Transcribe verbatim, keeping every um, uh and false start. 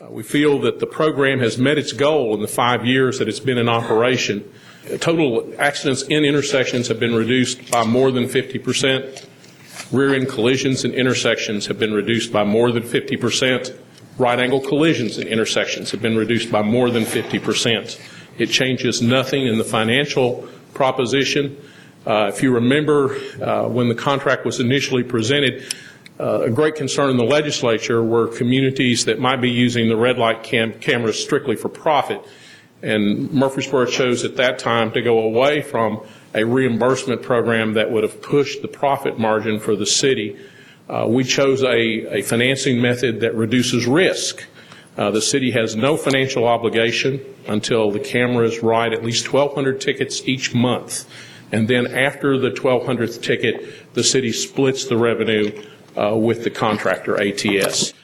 Uh, we feel that the program has met its goal in the five years that it's been in operation. Total accidents in intersections have been reduced by more than fifty percent. Rear-end collisions in intersections have been reduced by more than fifty percent. Right-angle collisions in intersections have been reduced by more than fifty percent. It changes nothing in the financial proposition. Uh, if you remember, uh, when the contract was initially presented, uh, a great concern in the legislature were communities that might be using the red light cam cameras strictly for profit. And Murfreesboro chose at that time to go away from a reimbursement program that would have pushed the profit margin for the city. Uh, we chose a, a financing method that reduces risk. Uh, the city has no financial obligation until the cameras write at least twelve hundred tickets each month. And then after the twelve hundredth ticket, the city splits the revenue uh, with the contractor, A T S.